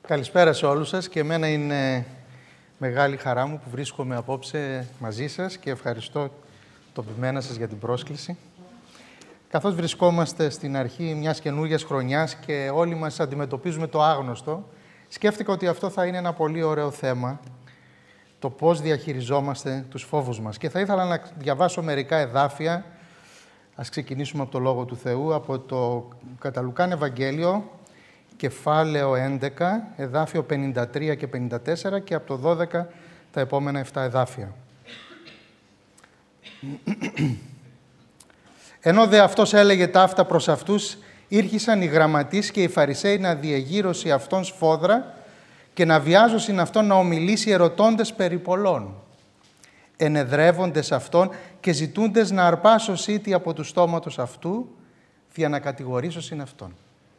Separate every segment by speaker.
Speaker 1: Καλησπέρα σε όλους σας και εμένα είναι μεγάλη χαρά μου που βρίσκομαι απόψε μαζί σας και ευχαριστώ τον ποιμένα σας για την πρόσκληση. Καθώς βρισκόμαστε στην αρχή μιας καινούργιας χρονιάς και όλοι μας αντιμετωπίζουμε το άγνωστο, σκέφτηκα ότι αυτό θα είναι ένα πολύ ωραίο θέμα, το πώς διαχειριζόμαστε τους φόβους μας. Και θα ήθελα να διαβάσω μερικά εδάφια. Ας ξεκινήσουμε από το Λόγο του Θεού, από το κατά Λουκάν Ευαγγέλιο, κεφάλαιο 11, εδάφιο 53 και 54 και από το 12 τα επόμενα 7 εδάφια. Ενώ δε αυτός έλεγε ταύτα προς αυτούς, ήρχισαν οι γραμματείς και οι Φαρισαίοι να διεγείρωσι αυτόν σφόδρα και να βιάζωσιν αυτόν να ομιλήσει ερωτώντες περί πολλών. Ενεδρεύοντες αυτόν και ζητούντες να αρπάσω τι από του στόματος αυτού, δια να κατηγορήσωσιν αυτόν.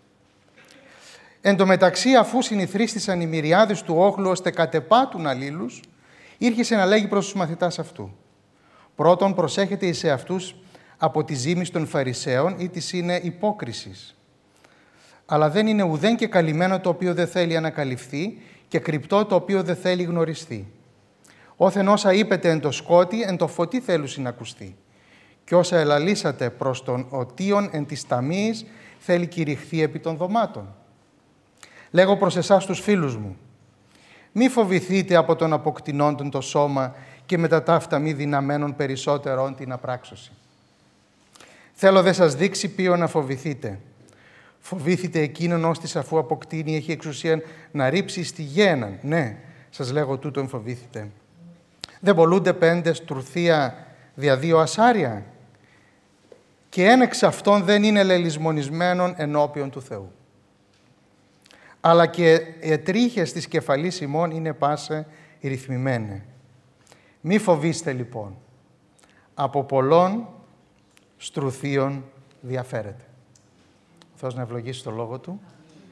Speaker 1: Εν τω μεταξύ, αφού συνηθρίστησαν οι μυριάδες του όχλου ώστε κατεπάτουν αλλήλους, ήρχισε να λέγει προς τους μαθητάς αυτού. Πρώτον, προσέχετε εις εαυτούς από τη ζήμης των Φαρισαίων ή της είναι υπόκρισης. Αλλά δεν είναι ουδέν και καλυμμένο το οποίο δεν θέλει ανακαλυφθεί και κρυπτό το οποίο δεν θέλει γνωριστεί. Όθεν όσα είπετε εν το σκότη, εν το φωτί θέλουσιν ακουστεί. Και όσα ελαλήσατε προς τον οτίον εν της ταμείας, θέλει κηρυχθεί επί των δωμάτων. Λέγω προς εσάς τους φίλους μου, μη φοβηθείτε από τον αποκτηνόντων το σώμα και μετά ταύτα μη δυναμένων περισσότερον την απράξωση. Θέλω δε σας δείξει ποιο να φοβηθείτε. Φοβήθητε εκείνον ώστις αφού αποκτήνει έχει εξουσία να ρίψει στη γέναν. Ναι, σας λέγω τούτον φοβήθητε. Δεν πολλούνται 5 στουρθία δια 2 ασάρια και ένα εξ αυτών δεν είναι λελισμονισμένον ενώπιον του Θεού. Αλλά και ετρίχες της κεφαλής ημών είναι πάσε ρυθμημένε. Μη φοβήστε λοιπόν, από πολλών στρουθίων διαφέρεται. Ο Θεός να ευλογήσει το λόγο Του.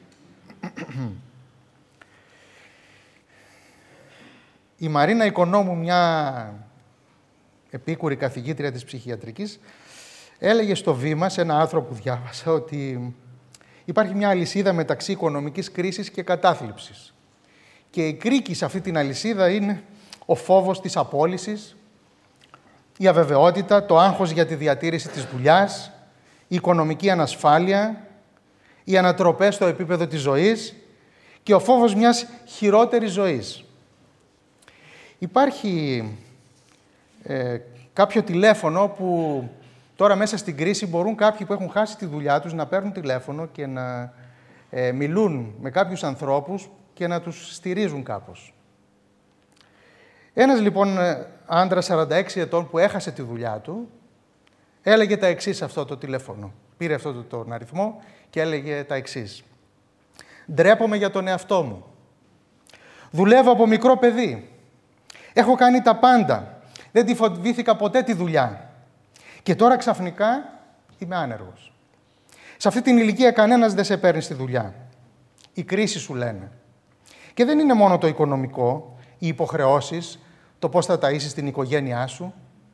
Speaker 1: Η Μαρίνα Οικονόμου, μια επίκουρη καθηγήτρια της ψυχιατρικής, έλεγε στο Βήμα, σε ένα άρθρο που διάβασα, ότι υπάρχει μια αλυσίδα μεταξύ οικονομικής κρίσης και κατάθλιψης. Και η κρίκη σε αυτή την αλυσίδα είναι ο φόβος της απόλυσης, η αβεβαιότητα, το άγχος για τη διατήρηση της δουλειάς, η οικονομική ανασφάλεια, οι ανατροπές στο επίπεδο της ζωής και ο φόβος μιας χειρότερης ζωής. Υπάρχει κάποιο τηλέφωνο που τώρα μέσα στην κρίση μπορούν κάποιοι που έχουν χάσει τη δουλειά τους να παίρνουν τηλέφωνο και να μιλούν με κάποιους ανθρώπους και να τους στηρίζουν κάπως. Ένας λοιπόν άντρας 46 ετών που έχασε τη δουλειά του έλεγε τα εξής σε αυτό το τηλέφωνο. Πήρε αυτό τον αριθμό και έλεγε τα εξής. Ντρέπομαι για τον εαυτό μου. Δουλεύω από μικρό παιδί. Έχω κάνει τα πάντα. Δεν τη φοβήθηκα ποτέ τη δουλειά. Και τώρα ξαφνικά είμαι άνεργος. Σε αυτή την ηλικία κανένας δεν σε παίρνει στη δουλειά. Η κρίση σου λένε. Και δεν είναι μόνο το οικονομικό, οι υποχρεώσεις, το πώς θα ταΐσεις την οικογένειά σου.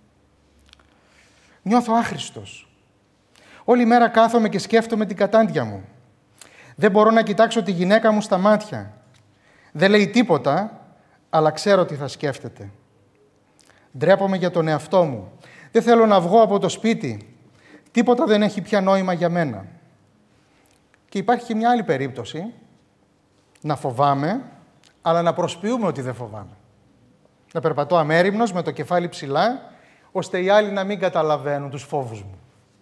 Speaker 1: Νιώθω άχρηστος. Όλη μέρα κάθομαι και σκέφτομαι την κατάντια μου. Δεν μπορώ να κοιτάξω τη γυναίκα μου στα μάτια. Δεν λέει τίποτα, αλλά ξέρω τι θα σκέφτεται. Ντρέπομαι για τον εαυτό μου. Δεν θέλω να βγω από το σπίτι. Τίποτα δεν έχει πια νόημα για μένα. Και υπάρχει και μια άλλη περίπτωση. Να φοβάμαι, αλλά να προσποιούμε ότι δεν φοβάμαι. Να περπατώ αμέριμνος με το κεφάλι ψηλά, ώστε οι άλλοι να μην καταλαβαίνουν τους φόβους μου.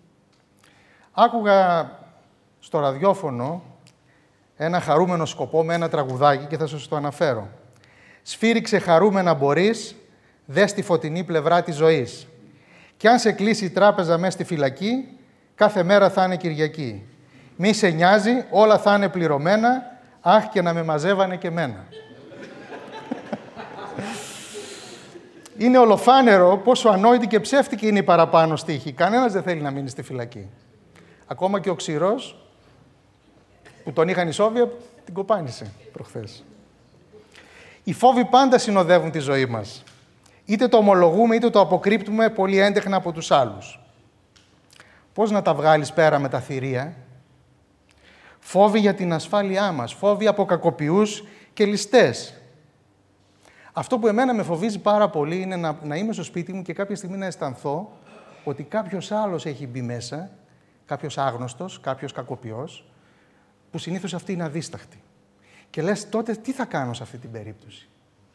Speaker 1: Άκουγα στο ραδιόφωνο ένα χαρούμενο σκοπό με ένα τραγουδάκι και θα σας το αναφέρω. Σφύριξε χαρούμενα μπορείς, δες τη φωτεινή πλευρά της ζωής. Κι αν σε κλείσει η τράπεζα μέσα στη φυλακή, κάθε μέρα θα είναι Κυριακή. Μη σε νοιάζει, όλα θα είναι πληρωμένα, αχ και να με μαζεύανε και μένα. Είναι ολοφάνερο πόσο ανόητη και ψεύτικη είναι η παραπάνω στίχη. Κανένας δεν θέλει να μείνει στη φυλακή. Ακόμα και ο ξηρός, που τον είχαν οι Σόβιετ, την κοπάνισε προχθές. Οι φόβοι πάντα συνοδεύουν τη ζωή μας. Είτε το ομολογούμε, είτε το αποκρύπτουμε πολύ έντεχνα από τους άλλους. Πώς να τα βγάλεις πέρα με τα θηρία? Φόβοι για την ασφάλειά μας, φόβοι από κακοποιούς και ληστές. Αυτό που εμένα με φοβίζει πάρα πολύ είναι να είμαι στο σπίτι μου και κάποια στιγμή να αισθανθώ ότι κάποιος άλλος έχει μπει μέσα, κάποιος άγνωστος, κάποιος κακοποιός, που συνήθως αυτοί είναι αδίσταχτοι. Και λες, τότε τι θα κάνω σε αυτή την περίπτωση.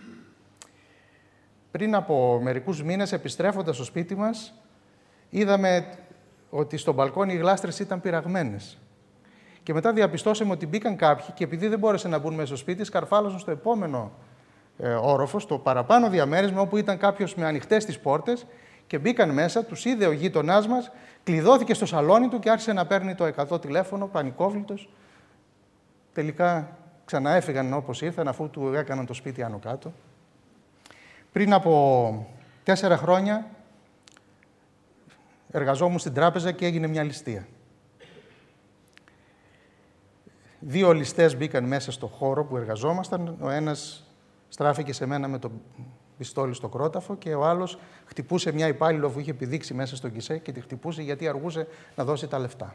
Speaker 1: Πριν από μερικούς μήνες, επιστρέφοντας στο σπίτι μας, είδαμε ότι στο μπαλκόνι οι γλάστρες ήταν πυραγμένες. Και μετά διαπιστώσαμε ότι μπήκαν κάποιοι και επειδή δεν μπόρεσαν να μπουν μέσα στο σπίτι, σκαρφάλωσαν στο επόμενο όροφο, στο παραπάνω διαμέρισμα, όπου ήταν κάποιος με ανοιχτές τις πόρτες και μπήκαν μέσα, τους είδε ο γείτονάς μας, κλειδώθηκε στο σαλόνι του και άρχισε να παίρνει το 100 τηλέφωνο, πανικόβλητος. Τελικά ξαναέφυγαν όπως ήρθαν, αφού του έκαναν το σπίτι άνω κάτω. Πριν από 4 χρόνια εργαζόμουν στην τράπεζα και έγινε μια ληστεία. 2 ληστές μπήκαν μέσα στο χώρο που εργαζόμασταν. Ο ένας στράφηκε σε μένα με το πιστόλι στο κρόταφο και ο άλλος χτυπούσε μια υπάλληλο που είχε επιδείξει μέσα στο γκισέ και τη χτυπούσε γιατί αργούσε να δώσει τα λεφτά.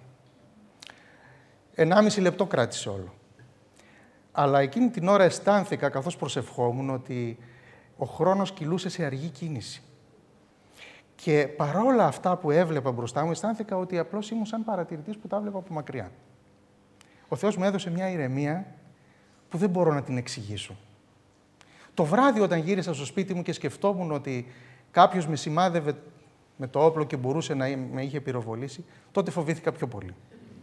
Speaker 1: 1,5 λεπτό κράτησε όλο. Αλλά εκείνη την ώρα αισθάνθηκα, καθώς προσευχόμουν, ότι ο χρόνος κυλούσε σε αργή κίνηση. Και παρόλα αυτά που έβλεπα μπροστά μου, αισθάνθηκα ότι απλώς ήμουν σαν παρατηρητής που τα έβλεπα από μακριά. Ο Θεός μου έδωσε μια ηρεμία που δεν μπορώ να την εξηγήσω. Το βράδυ όταν γύρισα στο σπίτι μου και σκεφτόμουν ότι κάποιος με σημάδευε με το όπλο και μπορούσε να με είχε πυροβολήσει, τότε φοβήθηκα πιο πολύ.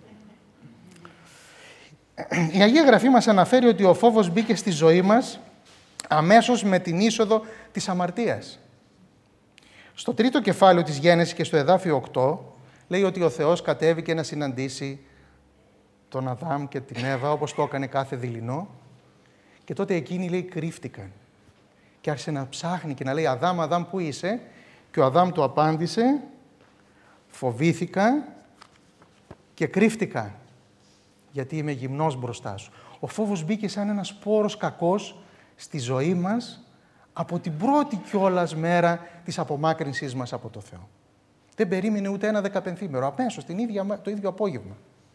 Speaker 1: Η Αγία Γραφή μας αναφέρει ότι ο φόβος μπήκε στη ζωή μας αμέσως με την είσοδο της αμαρτίας. Στο 3ο κεφάλαιο της Γένεσης και στο εδάφιο 8 λέει ότι ο Θεός κατέβηκε να συναντήσει τον Αδάμ και την Εύα όπως το έκανε κάθε δειλινό και τότε εκείνοι, λέει, κρύφτηκαν και άρχισε να ψάχνει και να λέει «Αδάμ, Αδάμ, πού είσαι?» και ο Αδάμ του απάντησε «Φοβήθηκα και κρύφτηκα γιατί είμαι γυμνός μπροστά σου». Ο φόβος μπήκε σαν ένας σπόρος κακός στη ζωή μας από την πρώτη κιόλας μέρα της απομάκρυνσής μας από το Θεό. Δεν περίμενε ούτε ένα 15ημερο, αμέσως το ίδιο απόγευμα.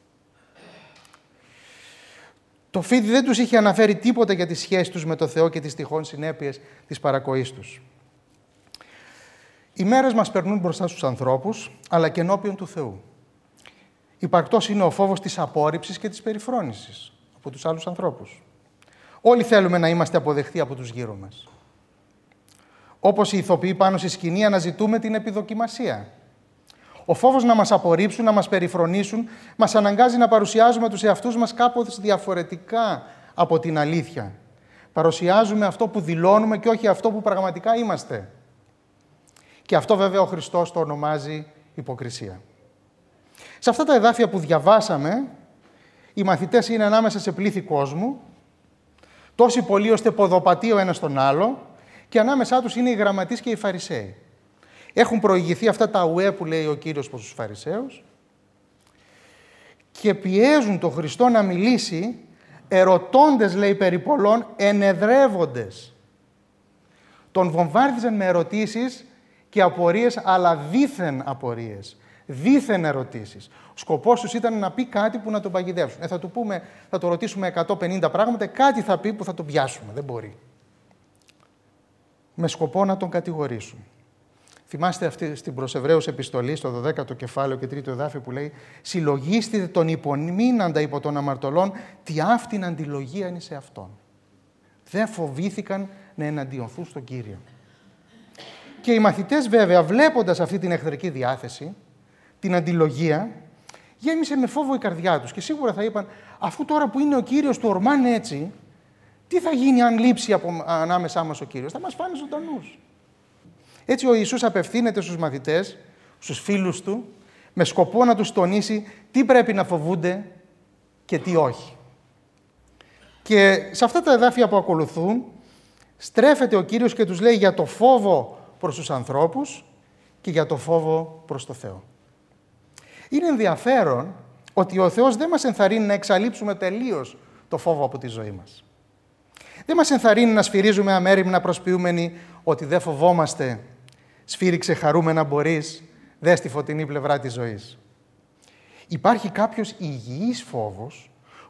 Speaker 1: Το φίδι δεν τους είχε αναφέρει τίποτα για τις σχέσεις τους με το Θεό και τις τυχόν συνέπειες της παρακοής τους. Οι μέρες μας περνούν μπροστά στους ανθρώπους, αλλά και ενώπιον του Θεού. Υπαρκτός είναι ο φόβος της απόρριψης και της περιφρόνησης από τους άλλους ανθρώπους. Όλοι θέλουμε να είμαστε αποδεχτοί από τους γύρω μας. Όπως οι ηθοποιοί πάνω στη σκηνή αναζητούμε την επιδοκιμασία. Ο φόβος να μας απορρίψουν, να μας περιφρονήσουν, μας αναγκάζει να παρουσιάζουμε τους εαυτούς μας κάπως διαφορετικά από την αλήθεια. Παρουσιάζουμε αυτό που δηλώνουμε και όχι αυτό που πραγματικά είμαστε. Και αυτό βέβαια ο Χριστός το ονομάζει υποκρισία. Σε αυτά τα εδάφια που διαβάσαμε, οι μαθητές είναι ανάμεσα σε πλήθη κόσμου, τόσοι πολλοί ώστε ποδοπατεί ο ένας τον άλλο, και ανάμεσά τους είναι οι γραμματείς και οι Φαρισαίοι. Έχουν προηγηθεί αυτά τα ουέ που λέει ο Κύριος προς τους Φαρισαίους και πιέζουν τον Χριστό να μιλήσει, ερωτώντες, λέει, περί πολλών, ενεδρεύοντες. Τον βομβάρδιζαν με ερωτήσεις και απορίες, αλλά δήθεν απορίες, δήθεν ερωτήσεις. Ο σκοπός τους ήταν να πει κάτι που να τον παγιδεύσουν. Θα το ρωτήσουμε 150 πράγματα, κάτι θα πει που θα τον πιάσουμε. Δεν μπορεί. Με σκοπό να τον κατηγορήσουν. Θυμάστε αυτή στην προς Εβραίους επιστολή, στο 12ο κεφάλαιο και 3ο εδάφιο που λέει «Συλλογίστητε τον υπομείναντα υπό των αμαρτωλών, τι αυτήν αντιλογία είναι σε αυτόν». Δεν φοβήθηκαν να εναντιωθούν στον Κύριο. Και οι μαθητές βέβαια, βλέποντας αυτή την εχθρική διάθεση, την αντιλογία, γέμισε με φόβο η καρδιά τους και σίγουρα θα είπαν, αφού τώρα που είναι ο Κύριος του ορμάνε έτσι, τι θα γίνει αν λείψει ανάμεσά μας ο Κύριος? Θα μας φάνε ζωντανούς. Έτσι ο Ιησούς απευθύνεται στους μαθητές, στους φίλους του, με σκοπό να τους τονίσει τι πρέπει να φοβούνται και τι όχι. Και σε αυτά τα εδάφια που ακολουθούν, στρέφεται ο Κύριος και τους λέει για το φόβο προς τους ανθρώπους και για το φόβο προς το Θεό. Είναι ενδιαφέρον ότι ο Θεός δεν μας ενθαρρύνει να εξαλείψουμε τελείως το φόβο από τη ζωή μας. Δεν μας ενθαρρύνει να σφυρίζουμε αμέριμνα προσποιούμενοι ότι δεν φοβόμαστε. Σφύριξε χαρούμενα μπορείς, δες τη φωτεινή πλευρά της ζωής. Υπάρχει κάποιος υγιής φόβος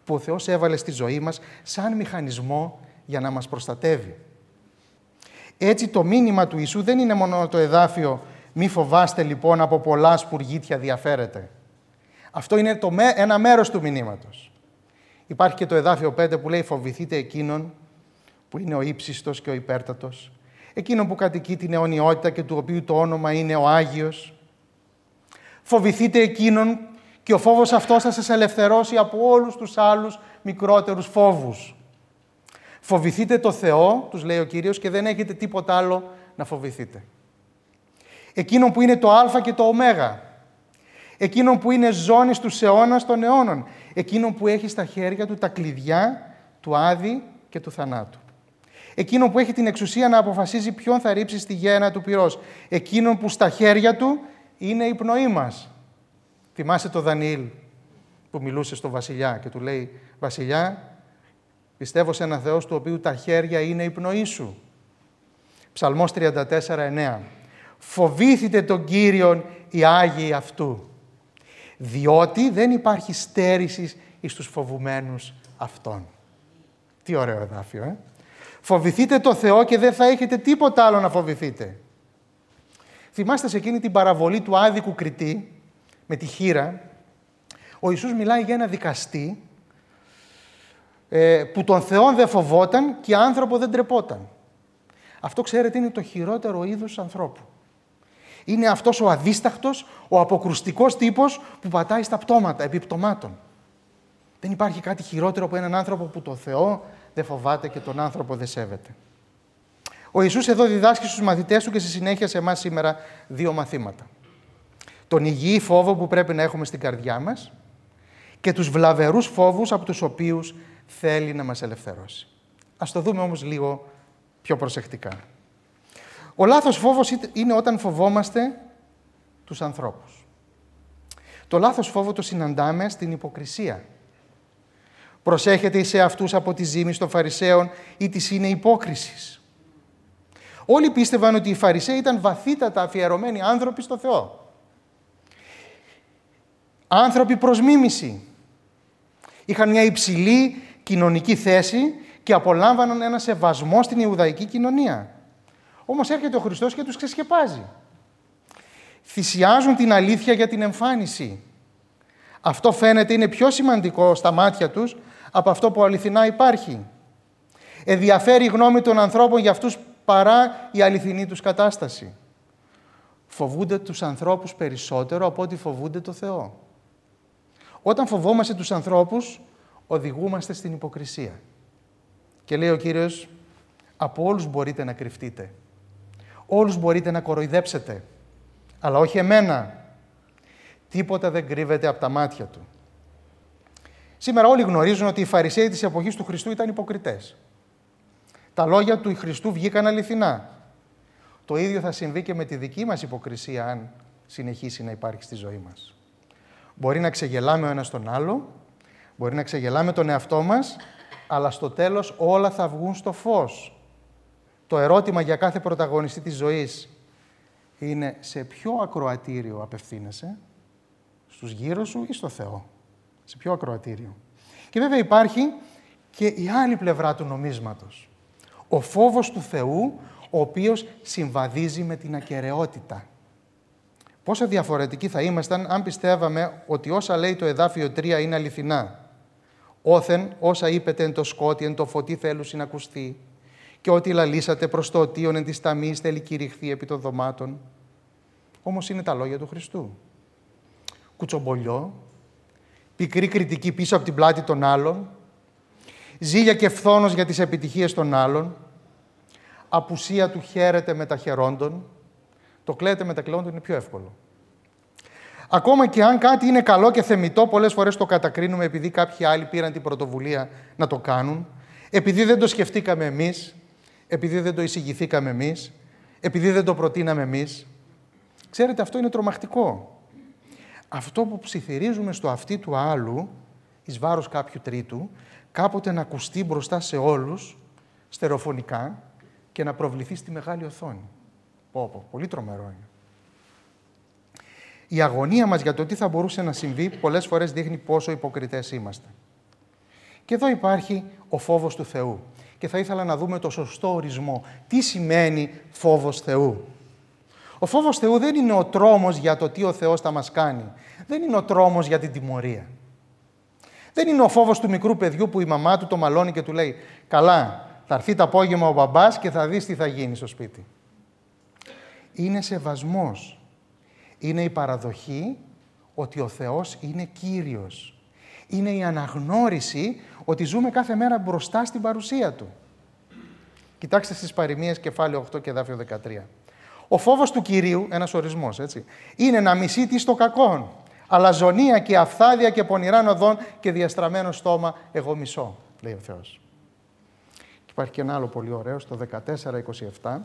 Speaker 1: που ο Θεός έβαλε στη ζωή μας σαν μηχανισμό για να μας προστατεύει. Έτσι το μήνυμα του Ιησού δεν είναι μόνο το εδάφιο «Μη φοβάστε λοιπόν, από πολλά σπουργίτια διαφέρετε». Αυτό είναι ένα μέρος του μηνύματος. Υπάρχει και το εδάφιο 5 που λέει «Φοβηθείτε εκείνον που είναι ο ύψιστος και ο υπέρτατος, εκείνον που κατοικεί την αιωνιότητα και του οποίου το όνομα είναι ο Άγιος. Φοβηθείτε εκείνον και ο φόβος αυτός θα σας ελευθερώσει από όλους τους άλλους μικρότερους φόβους. Φοβηθείτε το Θεό», τους λέει ο Κύριος, «και δεν έχετε τίποτα άλλο να φοβηθείτε. Εκείνον που είναι το Α και το Ω, εκείνον που είναι ζώνης τους αιώνας των αιώνων, εκείνον που έχει στα χέρια του τα κλειδιά του Άδη και του θανάτου. Εκείνον που έχει την εξουσία να αποφασίζει ποιον θα ρίψει στη γένα του πυρός. Εκείνον που στα χέρια του είναι η πνοή μας». Θυμάστε το Δανιήλ που μιλούσε στο βασιλιά και του λέει «Βασιλιά, πιστεύω σε έναν Θεό του οποίου τα χέρια είναι η πνοή σου». Ψαλμός 34:9. «Φοβήθητε τον Κύριον οι Άγιοι αυτού, διότι δεν υπάρχει στέρηση εις τους φοβουμένους αυτών». Τι ωραίο εδάφιο, Φοβηθείτε το Θεό και δεν θα έχετε τίποτα άλλο να φοβηθείτε. Θυμάστε σε εκείνη την παραβολή του άδικου κριτή με τη χήρα, ο Ιησούς μιλάει για ένα δικαστή που τον Θεόν δεν φοβόταν και άνθρωπο δεν τρεπόταν. Αυτό, ξέρετε, είναι το χειρότερο είδους ανθρώπου. Είναι αυτός ο αδίσταχτος, ο αποκρουστικός τύπος που πατάει στα πτώματα, επί πτωμάτων. Δεν υπάρχει κάτι χειρότερο από έναν άνθρωπο που τον Θεό δεν φοβάται και τον άνθρωπο δεν σέβεται. Ο Ιησούς εδώ διδάσκει στους μαθητές του και στη συνέχεια σε εμάς σήμερα 2 μαθήματα. Τον υγιή φόβο που πρέπει να έχουμε στην καρδιά μας και τους βλαβερούς φόβους από τους οποίους θέλει να μας ελευθερώσει. Ας το δούμε όμως λίγο πιο προσεκτικά. Ο λάθος φόβος είναι όταν φοβόμαστε τους ανθρώπους. Το λάθος φόβο το συναντάμε στην υποκρισία. Προσέχετε σε αυτούς από τη ζήμη των Φαρισαίων ή της είναι υπόκρισης. Όλοι πίστευαν ότι οι Φαρισαίοι ήταν βαθύτατα αφιερωμένοι άνθρωποι στο Θεό. Άνθρωποι προς μίμηση. Είχαν μια υψηλή κοινωνική θέση και απολάμβαναν ένα σεβασμό στην Ιουδαϊκή κοινωνία. Όμως έρχεται ο Χριστός και τους ξεσκεπάζει. Θυσιάζουν την αλήθεια για την εμφάνιση. Αυτό φαίνεται είναι πιο σημαντικό στα μάτια τους από αυτό που αληθινά υπάρχει. Ενδιαφέρει η γνώμη των ανθρώπων για αυτούς παρά η αληθινή τους κατάσταση. Φοβούνται τους ανθρώπους περισσότερο από ό,τι φοβούνται το Θεό. Όταν φοβόμαστε τους ανθρώπους, οδηγούμαστε στην υποκρισία. Και λέει ο Κύριος, από όλους μπορείτε να κρυφτείτε. Όλους μπορείτε να κοροϊδέψετε. Αλλά όχι εμένα. Τίποτα δεν κρύβεται από τα μάτια του. Σήμερα όλοι γνωρίζουν ότι οι Φαρισαίοι της εποχής του Χριστού ήταν υποκριτές. Τα λόγια του Χριστού βγήκαν αληθινά. Το ίδιο θα συμβεί και με τη δική μας υποκρισία, αν συνεχίσει να υπάρχει στη ζωή μας. Μπορεί να ξεγελάμε ο ένας τον άλλο, μπορεί να ξεγελάμε τον εαυτό μας, αλλά στο τέλος όλα θα βγουν στο φως. Το ερώτημα για κάθε πρωταγωνιστή της ζωής είναι σε ποιο ακροατήριο απευθύνεσαι, στους γύρω σου ή στο Θεό. Σε ποιο ακροατήριο. Και βέβαια υπάρχει και η άλλη πλευρά του νομίσματος. Ο φόβος του Θεού, ο οποίος συμβαδίζει με την ακεραιότητα. Πόσο διαφορετικοί θα ήμασταν αν πιστεύαμε ότι όσα λέει το εδάφιο 3 είναι αληθινά. Όθεν όσα είπετε εν το σκότι, εν το φωτί θέλουν συνακουστεί, και ότι λαλήσατε προς το οτίον εν της ταμής θέλει κηρυχθεί επί των δωμάτων. Όμως είναι τα λόγια του Χριστού. Κουτσομπολιό, πικρή κριτική πίσω από την πλάτη των άλλων, ζήλια και φθόνος για τις επιτυχίες των άλλων, απουσία του χαίρεται με τα χαιρόντων, το κλαίτε με τα κλαίοντων είναι πιο εύκολο. Ακόμα και αν κάτι είναι καλό και θεμιτό, πολλές φορές το κατακρίνουμε επειδή κάποιοι άλλοι πήραν την πρωτοβουλία να το κάνουν, επειδή δεν το σκεφτήκαμε εμείς, επειδή δεν το εισηγηθήκαμε εμείς, επειδή δεν το προτείναμε εμείς. Ξέρετε, αυτό είναι τρομακτικό. Αυτό που ψιθυρίζουμε στο αυτί του άλλου, εις βάρος κάποιου τρίτου, κάποτε να ακουστεί μπροστά σε όλους, στερεοφωνικά, και να προβληθεί στη μεγάλη οθόνη. Πολύ τρομερό είναι. Η αγωνία μας για το τι θα μπορούσε να συμβεί πολλές φορές δείχνει πόσο υποκριτές είμαστε. Και εδώ υπάρχει ο φόβος του Θεού. Και θα ήθελα να δούμε το σωστό ορισμό. Τι σημαίνει φόβος Θεού? Ο φόβος Θεού δεν είναι ο τρόμος για το τι ο Θεός θα μας κάνει. Δεν είναι ο τρόμος για την τιμωρία. Δεν είναι ο φόβος του μικρού παιδιού που η μαμά του το μαλώνει και του λέει «Καλά, θα έρθει το απόγευμα ο μπαμπάς και θα δεις τι θα γίνει στο σπίτι». Είναι σεβασμός. Είναι η παραδοχή ότι ο Θεός είναι Κύριος. Είναι η αναγνώριση ότι ζούμε κάθε μέρα μπροστά στην παρουσία Του. Κοιτάξτε στις Παροιμίες, κεφάλαιο 8 και εδάφιο 13. Ο φόβος του Κυρίου, ένας ορισμός, έτσι, είναι να μισεί τι στο κακόν, αλαζονία και αφθάδεια και πονηράν οδόν και διαστραμμένο στόμα εγώ μισώ, λέει ο Θεός. Και υπάρχει και ένα άλλο πολύ ωραίο, στο 14-27.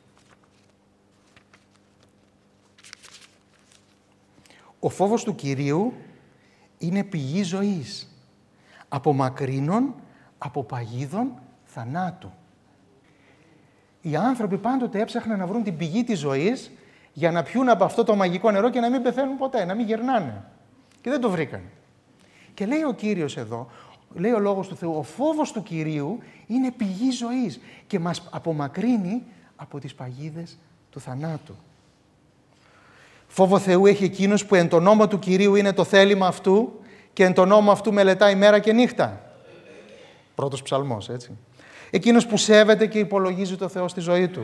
Speaker 1: Ο φόβος του Κυρίου είναι πηγή ζωής, απομακρύνων, από παγίδων θανάτου. Οι άνθρωποι πάντοτε έψαχναν να βρουν την πηγή της ζωής για να πιούν από αυτό το μαγικό νερό και να μην πεθαίνουν ποτέ, να μην γερνάνε. Και δεν το βρήκαν. Και λέει ο Κύριος εδώ, λέει ο Λόγος του Θεού, ο φόβος του Κυρίου είναι πηγή ζωής και μας απομακρύνει από τις παγίδες του θανάτου. Φόβο Θεού έχει εκείνος που εν το νόμο του Κυρίου είναι το θέλημα αυτού και εν το νόμο αυτού μελετάει μέρα και νύχτα. Πρώτος ψαλμός, έτσι. Εκείνος που σέβεται και υπολογίζει το Θεό στη ζωή του.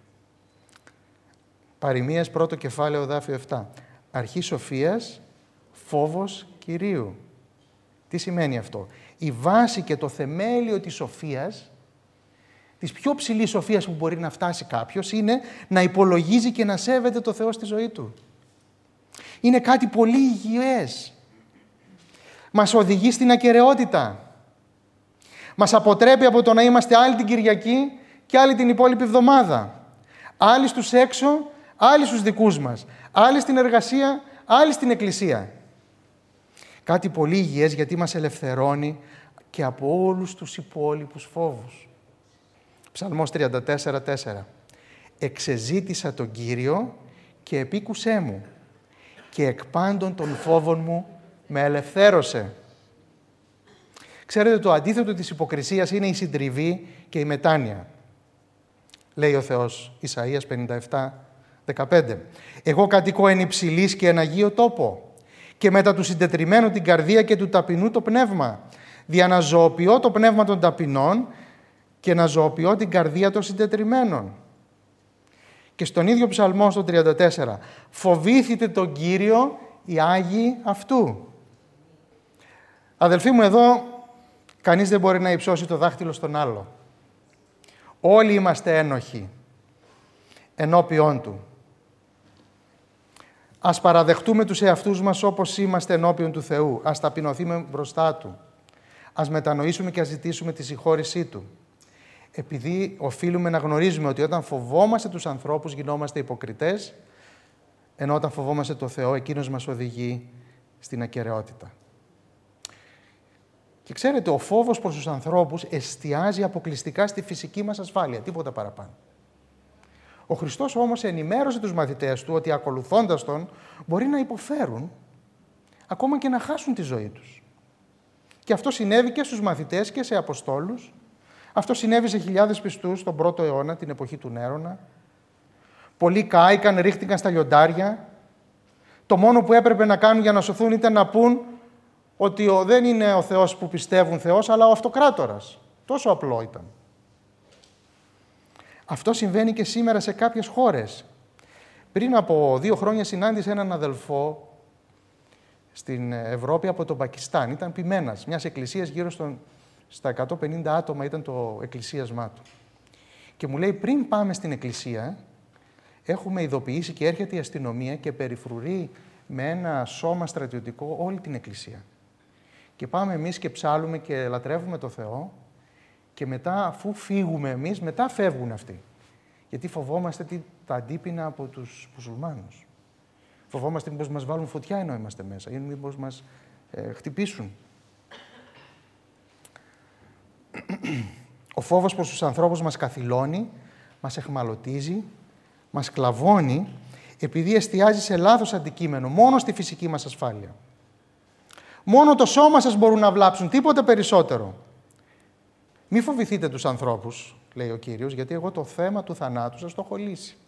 Speaker 1: Παροιμίες, πρώτο κεφάλαιο, εδάφιο 7. Αρχή σοφίας, φόβος Κυρίου. Τι σημαίνει αυτό? Η βάση και το θεμέλιο της σοφίας, της πιο ψηλής σοφίας που μπορεί να φτάσει κάποιος, είναι να υπολογίζει και να σέβεται το Θεό στη ζωή του. Είναι κάτι πολύ υγιές. Μας οδηγεί στην ακεραιότητα. Μας αποτρέπει από το να είμαστε άλλη την Κυριακή και άλλη την υπόλοιπη εβδομάδα. Άλλοι στους έξω, άλλοι στους δικούς μας. Άλλοι στην εργασία, άλλοι στην εκκλησία. Κάτι πολύ υγιές γιατί μας ελευθερώνει και από όλους τους υπόλοιπους φόβους. Ψαλμός 34-4. Εξεζήτησα τον Κύριο και επίκουσέ μου και εκ πάντων των φόβων μου με ελευθέρωσε. Ξέρετε, το αντίθετο της υποκρισίας είναι η συντριβή και η μετάνοια. Λέει ο Θεός, Ισαΐας 57-15. Εγώ κατοικώ εν υψηλής και εν αγίο τόπο και μετά του συντετριμένου την καρδία και του ταπεινού το πνεύμα. Δια να ζωοποιώ το πνεύμα των ταπεινών και να ζωοποιώ την καρδία των συντετριμένων. Και στον ίδιο ψαλμό, στο 34, φοβήθητε τον Κύριο οι Άγιοι αυτού. Αδελφοί μου, εδώ κανείς δεν μπορεί να υψώσει το δάχτυλο στον άλλο. Όλοι είμαστε ένοχοι ενώπιόν Του. Ας παραδεχτούμε τους εαυτούς μας όπως είμαστε ενώπιον του Θεού. Ας ταπεινωθούμε μπροστά Του. Ας μετανοήσουμε και ας ζητήσουμε τη συγχώρησή Του. Επειδή οφείλουμε να γνωρίζουμε ότι όταν φοβόμαστε τους ανθρώπους γινόμαστε υποκριτές, ενώ όταν φοβόμαστε το Θεό, Εκείνος μας οδηγεί στην ακεραιότητα. Και ξέρετε, ο φόβος προς τους ανθρώπους εστιάζει αποκλειστικά στη φυσική μας ασφάλεια, τίποτα παραπάνω. Ο Χριστός όμως ενημέρωσε τους μαθητές Του ότι ακολουθώντας Τον μπορεί να υποφέρουν, ακόμα και να χάσουν τη ζωή τους. Και αυτό συνέβη και στους μαθητές και σε αποστόλους. Αυτό συνέβη σε χιλιάδες πιστούς τον 1ο αιώνα, την εποχή του Νέρονα. Πολλοί κάηκαν, ρίχτηκαν στα λιοντάρια. Το μόνο που έπρεπε να κάνουν για να σωθούν ήταν να πούν ότι δεν είναι ο Θεός που πιστεύουν Θεός, αλλά ο αυτοκράτορας. Τόσο απλό ήταν. Αυτό συμβαίνει και σήμερα σε κάποιες χώρες. Πριν από 2 χρόνια συνάντησα έναν αδελφό στην Ευρώπη από το Πακιστάν. Ήταν ποιμένας μιας εκκλησίας, γύρω στα 150 άτομα ήταν το εκκλησίασμά του. Και μου λέει, πριν πάμε στην εκκλησία, έχουμε ειδοποιήσει και έρχεται η αστυνομία και περιφρουρεί με ένα σώμα στρατιωτικό όλη την εκκλησία. Και πάμε εμείς και ψάλλουμε και λατρεύουμε το Θεό και μετά, αφού φύγουμε εμείς, μετά φεύγουν αυτοί. Γιατί φοβόμαστε τα αντίπεινα από τους μουσουλμάνους. Φοβόμαστε μήπως μας βάλουν φωτιά ενώ είμαστε μέσα ή μήπως μας χτυπήσουν. Ο φόβος προς τους ανθρώπους μας καθυλώνει, μας εχμαλωτίζει, μας κλαβώνει, επειδή εστιάζει σε λάθος αντικείμενο, μόνο στη φυσική μας ασφάλεια. Μόνο το σώμα σας μπορούν να βλάψουν, τίποτε περισσότερο. Μη φοβηθείτε τους ανθρώπους, λέει ο Κύριος, γιατί εγώ το θέμα του θανάτου σας το έχω λύσει.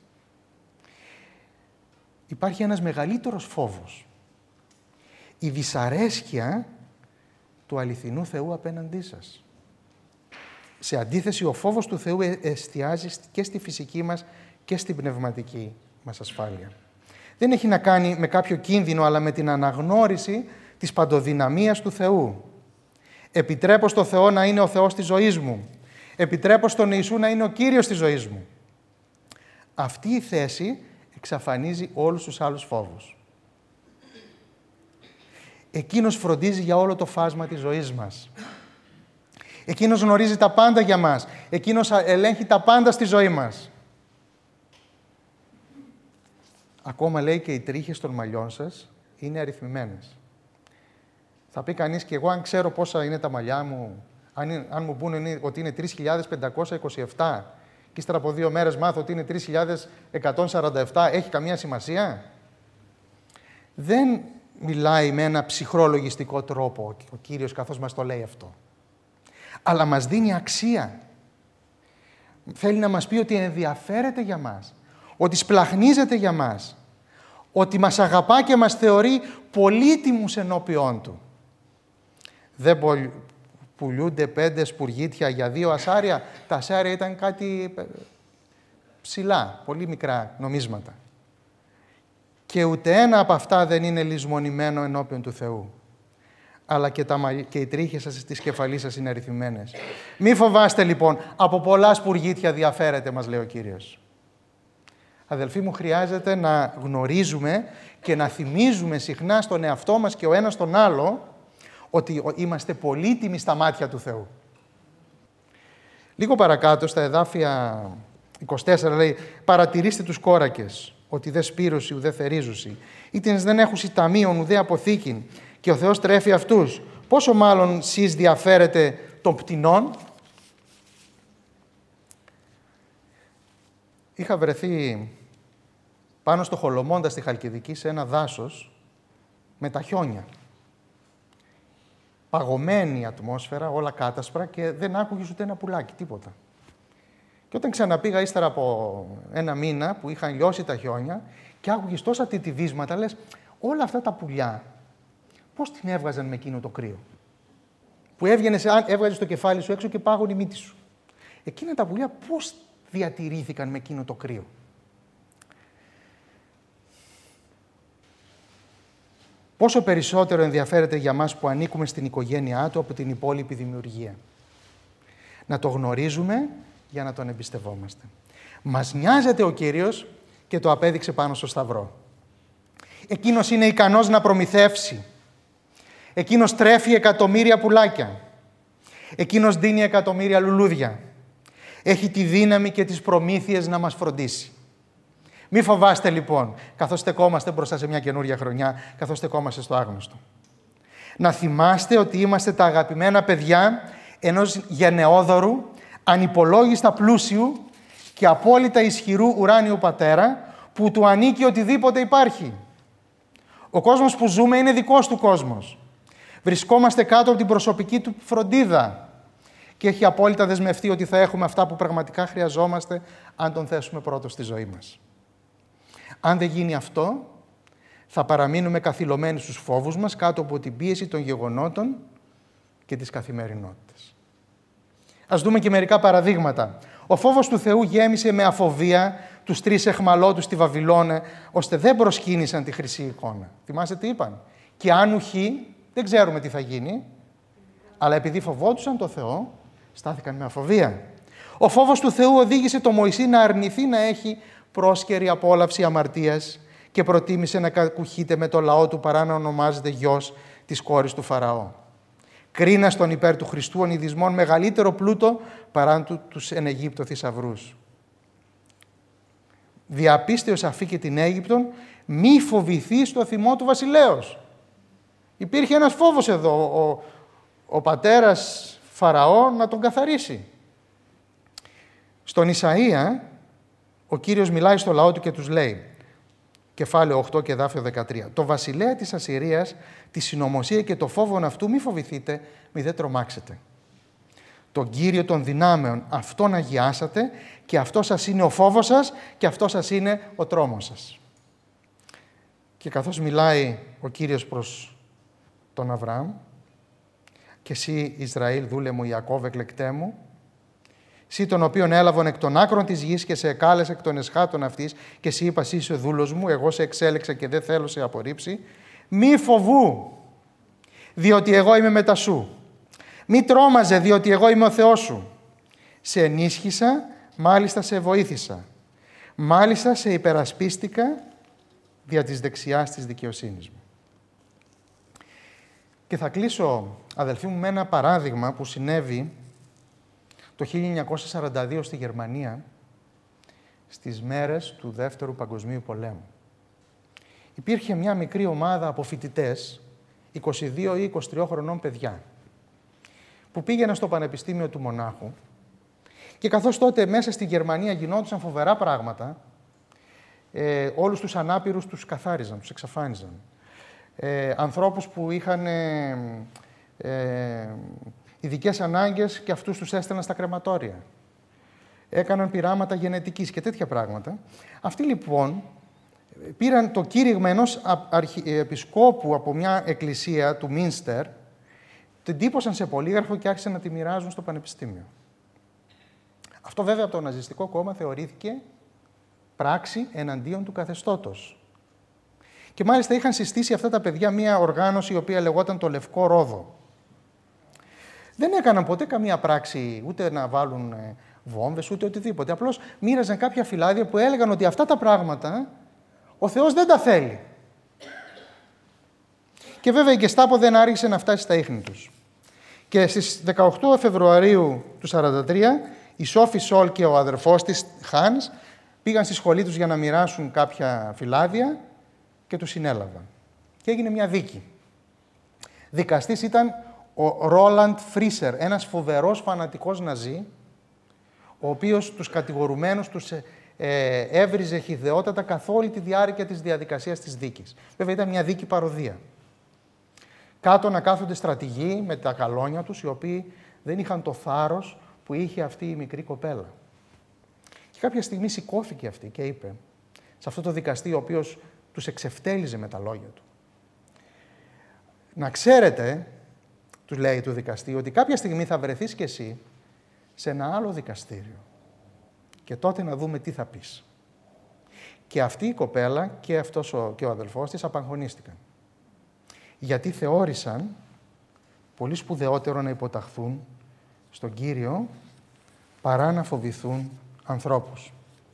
Speaker 1: Υπάρχει ένας μεγαλύτερος φόβος. Η δυσαρέσκεια του αληθινού Θεού απέναντί σας. Σε αντίθεση, ο φόβος του Θεού εστιάζει και στη φυσική μας και στην πνευματική μας ασφάλεια. Δεν έχει να κάνει με κάποιο κίνδυνο, αλλά με την αναγνώριση της παντοδυναμίας του Θεού. Επιτρέπω στο Θεό να είναι ο Θεός της ζωής μου. Επιτρέπω στον Ιησού να είναι ο Κύριος της ζωής μου. Αυτή η θέση εξαφανίζει όλους τους άλλους φόβους. Εκείνος φροντίζει για όλο το φάσμα της ζωής μας. Εκείνος γνωρίζει τα πάντα για μας. Εκείνος ελέγχει τα πάντα στη ζωή μας. Ακόμα λέει και οι τρίχες των μαλλιών σας είναι Θα πει κανείς, και εγώ αν ξέρω πόσα είναι τα μαλλιά μου, αν μου πούνε ότι είναι 3.527 και ύστερα από 2 μέρες μάθω ότι είναι 3.147, έχει καμία σημασία? Δεν μιλάει με ένα ψυχρολογιστικό τρόπο ο Κύριος καθώς μας το λέει αυτό. Αλλά μας δίνει αξία. Θέλει να μας πει ότι ενδιαφέρεται για μας, ότι σπλαχνίζεται για μας, ότι μας αγαπά και μας θεωρεί πολύτιμους ενώπιόν Του. Δεν πουλούνται 5 σπουργίτια για 2 ασάρια. Τα ασάρια ήταν κάτι ψηλά, πολύ μικρά νομίσματα. Και ούτε ένα από αυτά δεν είναι λησμονημένο ενώπιον του Θεού. Αλλά και οι τρίχες σας της κεφαλής σας είναι αριθμημένες. Μη φοβάστε λοιπόν, από πολλά σπουργίτια διαφέρετε, μας λέει ο Κύριος. Αδελφοί μου, χρειάζεται να γνωρίζουμε και να θυμίζουμε συχνά στον εαυτό μας και ο ένας τον άλλο ότι είμαστε πολύτιμοι στα μάτια του Θεού. Λίγο παρακάτω, στα εδάφια 24, λέει «Παρατηρήστε τους κόρακες, ότι δε σπήρωση ουδέ θερίζουσι, ήτινες δεν έχουσι ταμείον ουδέ αποθήκην, και ο Θεός τρέφει αυτούς. Πόσο μάλλον σεις διαφέρετε των πτηνών?» Είχα βρεθεί πάνω στο Χολομώντα στη Χαλκιδική σε ένα δάσος με τα χιόνια. Παγωμένη η ατμόσφαιρα, όλα κάτασπρα και δεν άκουγες ούτε ένα πουλάκι, τίποτα. Και όταν ξαναπήγα ύστερα από 1 μήνα που είχαν λιώσει τα χιόνια και άκουγες τόσα τιτιβίσματα, λες, όλα αυτά τα πουλιά πώς την έβγαζαν με εκείνο το κρύο? Που έβγαζες το κεφάλι σου έξω και πάγωνε η μύτη σου. Εκείνα τα πουλιά πώς διατηρήθηκαν με εκείνο το κρύο? Πόσο περισσότερο ενδιαφέρεται για μας που ανήκουμε στην οικογένειά Του από την υπόλοιπη δημιουργία. Να το γνωρίζουμε για να Τον εμπιστευόμαστε. Μας νοιάζεται ο Κύριος και το απέδειξε πάνω στο Σταυρό. Εκείνος είναι ικανός να προμηθεύσει. Εκείνος τρέφει εκατομμύρια πουλάκια. Εκείνος δίνει εκατομμύρια λουλούδια. Έχει τη δύναμη και τις προμήθειες να μας φροντίσει. Μη φοβάστε λοιπόν, καθώς στεκόμαστε μπροστά σε μια καινούρια χρονιά, καθώς στεκόμαστε στο άγνωστο. Να θυμάστε ότι είμαστε τα αγαπημένα παιδιά ενός γενναιόδωρου, ανυπολόγιστα πλούσιου και απόλυτα ισχυρού ουράνιου Πατέρα, που Του ανήκει οτιδήποτε υπάρχει. Ο κόσμος που ζούμε είναι δικός Του κόσμος. Βρισκόμαστε κάτω από την προσωπική Του φροντίδα και έχει απόλυτα δεσμευτεί ότι θα έχουμε αυτά που πραγματικά χρειαζόμαστε αν Τον θέσουμε πρώτο στη ζωή μας. Αν δεν γίνει αυτό, θα παραμείνουμε καθυλωμένοι στους φόβους μας κάτω από την πίεση των γεγονότων και της καθημερινότητας. Ας δούμε και μερικά παραδείγματα. Ο φόβος του Θεού γέμισε με αφοβία τους 3 εχμαλώτους στη Βαβυλώνα, ώστε δεν προσκύνησαν τη χρυσή εικόνα. Θυμάστε τι είπαν? Και αν ουχή, δεν ξέρουμε τι θα γίνει, αλλά επειδή φοβόντουσαν το Θεό, στάθηκαν με αφοβία. Ο φόβος του Θεού οδήγησε το Μωυσή να αρνηθεί να έχει πρόσκαιρη απόλαυση αμαρτίας και προτίμησε να κακουχείται με το λαό του παρά να ονομάζεται γιος της κόρης του Φαραώ. Κρίνα στον υπέρ του Χριστού ονειδισμών μεγαλύτερο πλούτο παρά τους εν Αιγύπτο θησαυρούς. Διαπίστεως αφήκε την Αίγυπτον, μη φοβηθεί στο θυμό του βασιλέως. Υπήρχε ένας φόβος εδώ, ο πατέρας Φαραώ να τον καθαρίσει. Στον Ισαΐα, ο Κύριος μιλάει στο λαό του και τους λέει, κεφάλαιο 8 και εδάφιο 13, «Το βασιλέα της Ασσυρίας, τη συνωμοσία και το φόβον αυτού μη φοβηθείτε, μη δε τρομάξετε. τον Κύριο των δυνάμεων. Αυτόν αγιάσατε και αυτό σας είναι ο φόβος σας και αυτό σας είναι ο τρόμος σας. Και καθώς μιλάει ο Κύριος προς τον Αβραάμ, και εσύ Ισραήλ δούλε μου, Ιακώβ εκλεκτέ μου, εσύ τον οποίον έλαβον εκ των άκρων της γης και σε εκάλεσε εκ των εσχάτων αυτής και εσύ είπα, είσαι ο δούλος μου, εγώ σε εξέλεξα και δεν θέλω σε απορρίψει. Μη φοβού, διότι εγώ είμαι μετά σου. Μη τρόμαζε, διότι εγώ είμαι ο Θεός σου. Σε ενίσχυσα, μάλιστα σε βοήθησα. Μάλιστα σε υπερασπίστηκα δια της δεξιάς της δικαιοσύνης μου. Και θα κλείσω, αδελφοί μου, με ένα παράδειγμα που συνέβη το 1942 στη Γερμανία, στις μέρες του Δεύτερου Παγκοσμίου Πολέμου. Υπήρχε μια μικρή ομάδα από φοιτητές, 22 ή 23 χρονών παιδιά, που πήγαιναν στο Πανεπιστήμιο του Μονάχου και καθώς τότε μέσα στη Γερμανία γινόντουσαν φοβερά πράγματα, όλους τους ανάπηρους τους καθάριζαν, τους εξαφάνιζαν. Ανθρώπους που είχαν ειδικές ανάγκες και αυτούς τους έστελναν στα κρεματόρια. Έκαναν πειράματα γενετικής και τέτοια πράγματα. Αυτοί λοιπόν πήραν το κήρυγμα ενός επισκόπου από μια εκκλησία του Μίνστερ, την τύπωσαν σε πολύγραφο και άρχισαν να τη μοιράζουν στο πανεπιστήμιο. Αυτό βέβαια από το ναζιστικό κόμμα θεωρήθηκε πράξη εναντίον του καθεστώτος. Και μάλιστα είχαν συστήσει αυτά τα παιδιά μια οργάνωση η οποία λεγόταν το Λευκό Ρόδο. Δεν έκαναν ποτέ καμία πράξη, ούτε να βάλουν βόμβες, ούτε οτιδήποτε. Απλώς μοίραζαν κάποια φυλάδια που έλεγαν ότι αυτά τα πράγματα ο Θεός δεν τα θέλει. Και βέβαια η Γκεστάπο δεν άργησε να φτάσει στα ίχνη τους. Και στις 18 Φεβρουαρίου του 1943, η Σόφι Σόλ και ο αδερφός της, Χάνς, πήγαν στη σχολή τους για να μοιράσουν κάποια φυλάδια και τους συνέλαβαν. Και έγινε μια δίκη. Δικαστής ήταν ο Ρόλαντ Φρίσερ, ένας φοβερός φανατικός Ναζί, ο οποίος τους κατηγορουμένους τους έβριζε χυδαιότατα καθ' όλη τη διάρκεια της διαδικασίας της δίκης. Βέβαια ήταν μια δίκη παροδία. Κάτω να κάθονται στρατηγοί με τα καλόνια τους, οι οποίοι δεν είχαν το θάρρος που είχε αυτή η μικρή κοπέλα. Και κάποια στιγμή σηκώθηκε αυτή και είπε σε αυτό το δικαστή, ο οποίος τους εξευτέλιζε με τα λόγια του. Να ξέρετε, τους λέει του δικαστή, ότι κάποια στιγμή θα βρεθείς κι εσύ σε ένα άλλο δικαστήριο και τότε να δούμε τι θα πεις. Και αυτή η κοπέλα και ο αδελφός της απαγχωνίστηκαν. Γιατί θεώρησαν πολύ σπουδαιότερο να υποταχθούν στον Κύριο παρά να φοβηθούν ανθρώπους.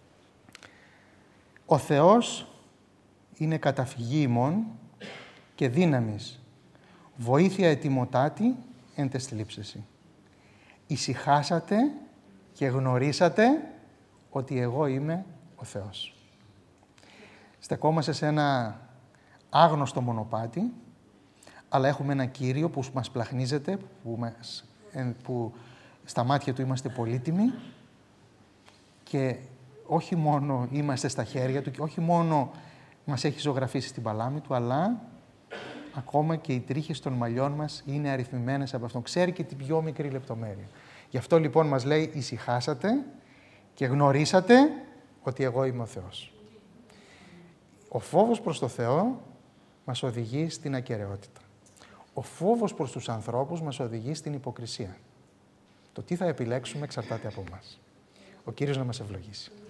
Speaker 1: Ο Θεός είναι καταφυγή ημών και δύναμης, βοήθεια ετοιμοτάτη εν τες θλίψεσι. Ησυχάσατε και γνωρίσατε ότι εγώ είμαι ο Θεός. Στεκόμαστε σε ένα άγνωστο μονοπάτι, αλλά έχουμε ένα Κύριο που μας πλαχνίζεται, που στα μάτια Του είμαστε πολύτιμοι και όχι μόνο είμαστε στα χέρια Του και όχι μόνο μας έχει ζωγραφίσει στην παλάμη Του, αλλά ακόμα και οι τρίχες των μαλλιών μας είναι αριθμημένες από Αυτόν. Ξέρει και την πιο μικρή λεπτομέρεια. Γι' αυτό λοιπόν μας λέει ησυχάσατε και γνωρίσατε ότι εγώ είμαι ο Θεός. Ο φόβος προς το Θεό μας οδηγεί στην ακεραιότητα. Ο φόβος προς τους ανθρώπους μας οδηγεί στην υποκρισία. Το τι θα επιλέξουμε εξαρτάται από εμάς. Ο Κύριος να μας ευλογήσει.